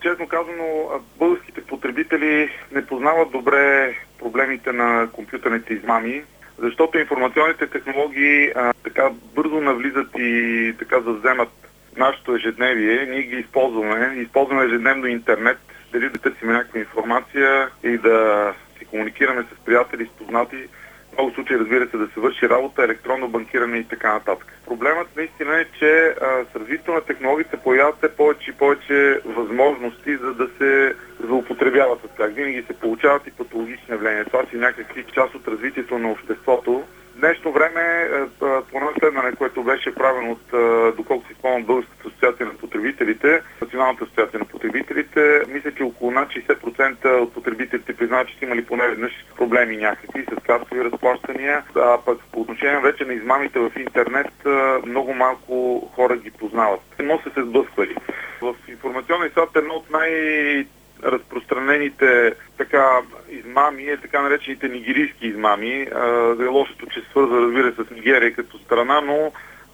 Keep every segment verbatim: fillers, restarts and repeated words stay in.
честно казано, българските потребители не познават добре проблемите на компютърните измами, защото информационните технологии а, така бързо навлизат и така завземат нашето ежедневие. Ние ги използваме. Използваме ежедневно интернет, дали да търсим някаква информация и да си комуникираме с приятели, с познати. В много случаи, разбира се, да се върши работа, електронно банкиране и така нататък. Проблемът наистина е, че а, с развитието на технологиите се появяват все повече и повече възможности, за да се злоупотребяват с тях. Винаги се получават и патологични явления. Това си някакви част от развитието на обществото. В днешно време, по разследване, което беше правено от, доколко си спомням, Българската асоциация на потребителите, Националната асоциация на потребителите, мисля, че около над шейсет процента от потребителите признават, че са имали поне веднъж проблеми някакви с касови разплащания, а пък по отношение вече на измамите в интернет много малко хора ги познават. Но са се сблъсквали. В информационния свят едно от най- разпространените така измами е така наречените нигерийски измами. А, е лошото, че се свързва, разбира се, с Нигерия като страна, но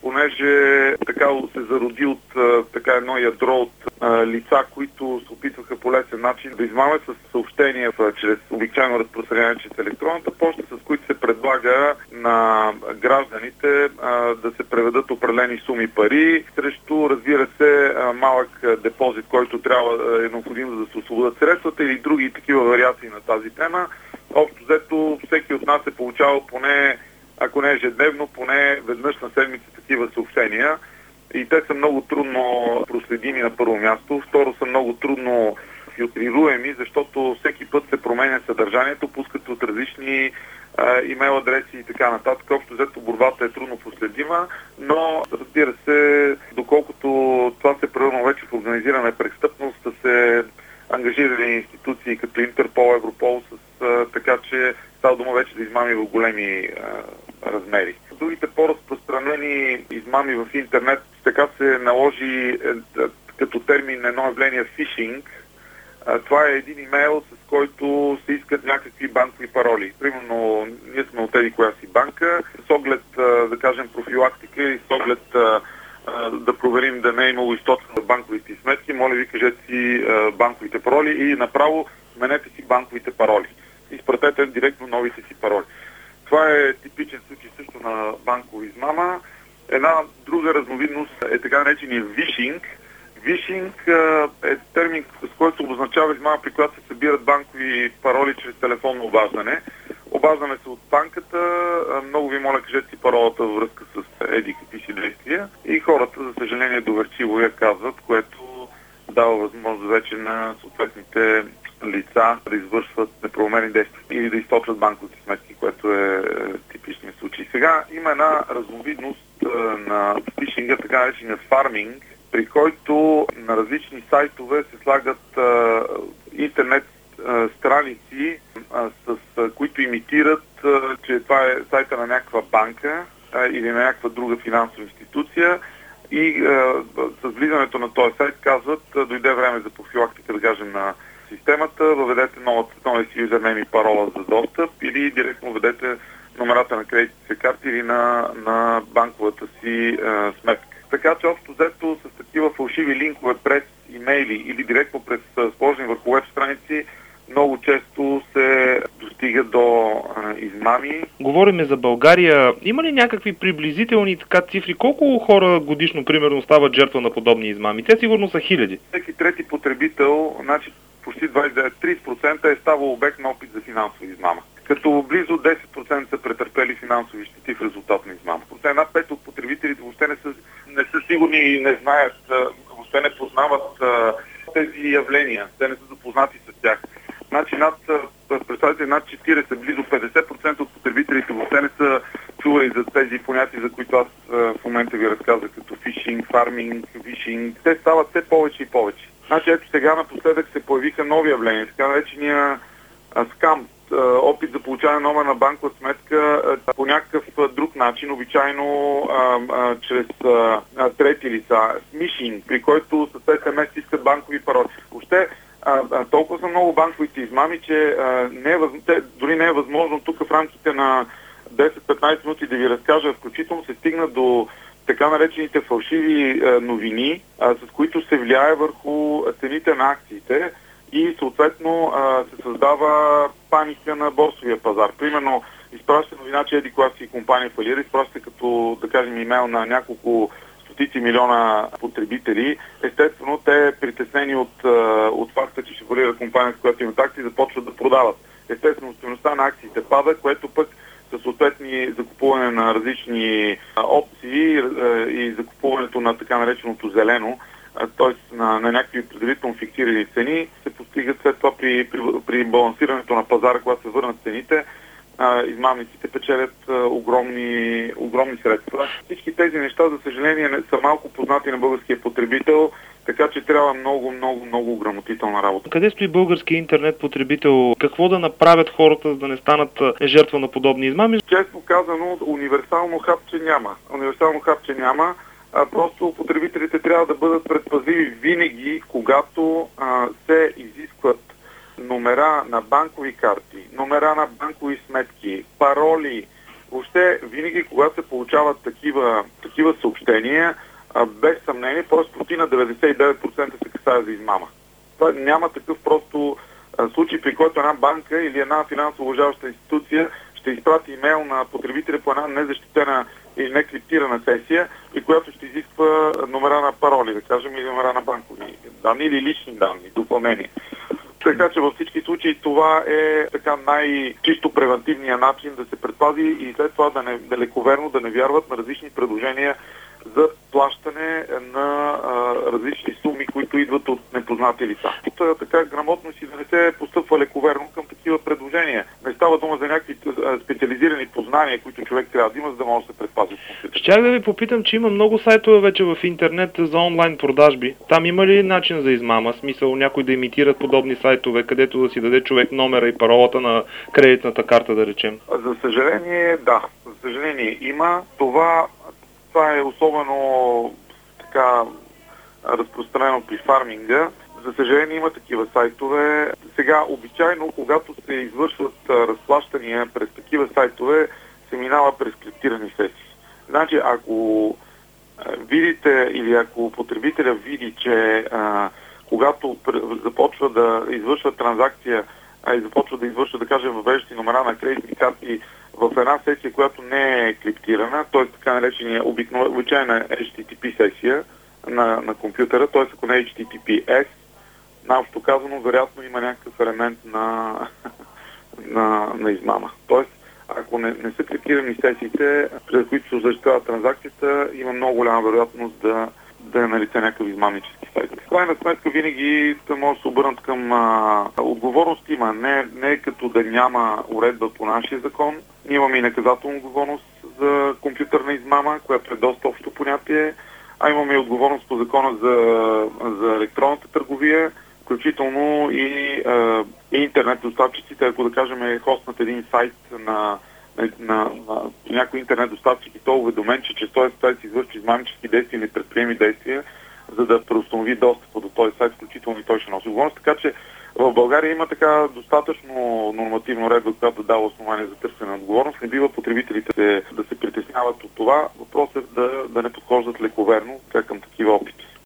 понеже така се зароди от така едно ядро от а, лица, които се опитваха по лесен начин да измамят с съобщения чрез обичайно разпространение чрез електронната поща, с които се предлага на гражданите а, да се преведат определени суми пари срещу, разбира се, а, малък депозит, който трябва е необходимо да се освободят средствата или други такива вариации на тази тема. Общо взето всеки от нас е получавал поне, ако не ежедневно, поне веднъж на седмица такива съобщения. И те са много трудно проследими на първо място. Второ, са много трудно филтрируеми, защото всеки път се променя съдържанието, пускат от различни а, имейл адреси и така нататък. Общо взето борбата е трудно проследима, но разбира се, доколкото това се превърна вече в организирана престъпност, да се ангажирали институции като Интерпол, Европол, с, а, така че става дума вече да измами в големи а, размери. Другите по-разпространени измами в интернет, така се наложи е, като термин едно явление фишинг. А, това е един имейл, с който се искат някакви банкови пароли. Примерно, ние сме от еди коя си банка, с оглед, а, да кажем, профилактика и с оглед а, а, да проверим да не е имало източване на банковите сметки, моля ви, кажете си а, банковите пароли и направо сменете си банковите пароли. Изпратете директно новите си пароли. Това е типичен случай също на банкова измама. Една друга разновидност е така наречения вишинг. Вишинг е термин, с който се обозначава измама, при която се събират банкови пароли чрез телефонно обаждане. Обаждаме се от банката, много ви моля, кажете си паролата във връзка с еди какви си действия и хората, за съжаление, доверчиво я казват, което дава възможност вече на съответните лица да извършват неправомерни действия или да източват банковите сметки, което е типичният случай. Сега има една разновидност на фишинга, така наречения фарминг, при който на различни сайтове се слагат а, интернет а, страници, а, с а, които имитират, а, че това е сайта на някаква банка а, или на някаква друга финансова институция и а, с влизането на този сайт казват, а, дойде време за профилактика, да кажем, на системата, въведете новата, новия си юзернейм и парола за достъп или директно въведете номерата на кредитните карти или на, на банковата си а, сметка. Така че общо взето с такива фалшиви линкове през имейли или директно през сложени върху веб страници много често се достига до а, измами. Говориме за България. Има ли някакви приблизителни така цифри? Колко хора годишно, примерно, стават жертва на подобни измами? Те сигурно са хиляди. Всеки трети потребител, значи почти двадесет и девет до тридесет процента е ставал обект на опит за финансова измама. Като близо десет процента са претърпели финансови щети в резултат на измама. Една пет от потребителите въобще не са, не са сигурни и не знаят, въобще не познават а, тези явления. Те не са запознати с тях. Значи над, представете, над четиридесет, близо петдесет процента от потребителите въобще не са чували за тези понятия, за които аз а, в момента ви разказах, като фишинг, фарминг, вишинг. Те стават все повече и повече. Значи ето сега напоследък се появиха нови явления, така наречения скам, опит за получаване номер на банкова сметка по някакъв друг начин, обичайно а, а, чрез а, трети лица, смишинг, при който с ес ем ес искат банкови пароли. Въобще а, а, толкова са много банковите измами, че а, не е, те, дори не е възможно тук в рамките на десет-петнадесет минути да ви разкажа, включително се стигна до така наречените фалшиви новини, с които се влияе върху цените на акциите и съответно се създава паника на борсовия пазар. Примерно, изпраща новина, че еди коя си компания фалира, изпраща като, да кажем, имейл на няколко стотици милиона потребители. Естествено, те притеснени от, от факта, че ще фалира компания, с която имат акции, започват да продават. Естествено, стойността на акциите пада, което пък със съответни закупуване на различни опции и закупуването на така нареченото зелено, т.е. на, на някакви предварително фиксирани цени, се постигат след това при, при, при балансирането на пазара, когато се върнат цените, измамниците печелят огромни, огромни средства. Всички тези неща, за съжаление, са малко познати на българския потребител, така че трябва много, много, много грамотителна работа. Къде стои българския интернет потребител? Какво да направят хората, за да не станат жертва на подобни измами? Честно казано, универсално хапче няма. Универсално хапче няма. А, просто потребителите трябва да бъдат предпазливи винаги, когато а, се изискват номера на банкови карти, номера на банкови сметки, пароли. Въобще, винаги, когато се получават такива, такива съобщения, а, без съмнение, просто на деветдесет и девет процента се касае за измама. Това няма такъв просто а, случай, при който една банка или една финансово уважаваща институция ще изпрати имейл на потребителя по една незащитена или некриптирана сесия, и която ще изисква номера на пароли, да кажем, или номера на банкови данни или лични данни, допълнение. Така че във всички случаи това е така най-чисто превентивният начин да се предпази и след това да, не, да лековерно да не вярват на различни предложения за плащане на а, различни суми, които идват от непознати лица. Та, така грамотно си да не се постъпва лековерно към такива предложения. Не става дума за някакви специализирани познания, които човек трябва да има, за да може да се предпази от компютър. Щях да ви попитам, че има много сайтове вече в интернет за онлайн продажби. Там има ли начин за измама? Смисъл някой да имитират подобни сайтове, където да си даде човек номера и паролата на кредитната карта, да речем? За съжаление, да. За съжаление има. Това Това е особено така разпространено при фарминга. За съжаление има такива сайтове. Сега, обичайно, когато се извършват разплащания през такива сайтове, се минава през криптирани сесии. Значи, ако видите или ако потребителя види, че а, когато започва да извършва транзакция, а и започва да извършва, да кажем, въвеждащи номера на кредитни карти в една сесия, която не е криптирана, т.е. така наречения обичайна Ейч Ти Ти Пи сесия на, на компютъра, т.е. ако не Ейч Ти Ти Пи Ес, наобщо казано, вероятно има някакъв елемент на, на, на измама. Т.е. ако не, не са криптирани сесиите, през които се осъществява транзакцията, има много голяма вероятност да да е налице някакъв измамнически сайт. В крайна сметка винаги те може да се обърнат към а, отговорност има. Не, не е като да няма уредба по нашия закон. Ние имаме и наказателна отговорност за компютърна измама, която е доста общо понятие, а имаме и отговорност по закона за, за електронната търговия, включително и, а, и интернет доставчиците, ако да кажем е хоснат един сайт на на, на, на някой интернет доставчик и то уведомен, че чрез този сайт се извършва измамнически действия или предприеми действия, за да преустанови достъпа до този сайт, включително и той ще носи отговорност. Така че в България има така достатъчно нормативна уредба, която дава основание за търсене на отговорност. Не бива потребителите да, да се притесняват от това. Въпросът е да, да не подхождат лековерно към такива опити.